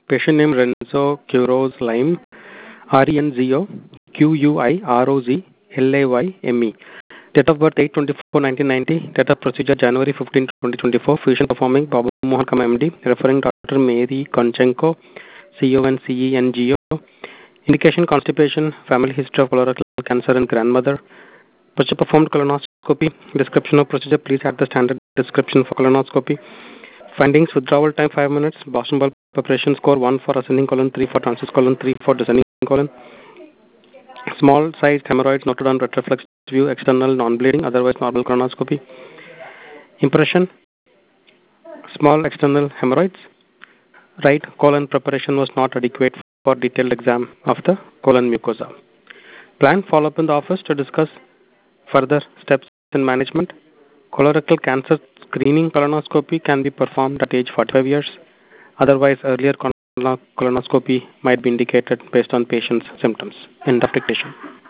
Patient name Renzo Quiroz Lime, RENZO QUIROZ LAYME. Date of birth 8/24/1990. Date of procedure January 15, 2024. Fusion performing Babu Mohan MD. Referring Dr. Mary Konchenko, CONCENGO. Indication constipation. Family history of colorectal cancer and grandmother. Procedure performed colonoscopy. Description of procedure. Please add the standard description for colonoscopy. Findings: withdrawal time 5 minutes. Boston bulb preparation score 1 for ascending colon, 3 for transverse colon, 3 for descending colon. Small sized hemorrhoids noted on retroflex view, external non-bleeding, otherwise normal colonoscopy. Impression: small external hemorrhoids. Right colon preparation was not adequate for detailed exam of the colon mucosa. Plan follow-up in the office to discuss further steps in management. Colorectal cancer screening colonoscopy can be performed at age 45 years. Otherwise, earlier colonoscopy might be indicated based on patient's symptoms. End of dictation.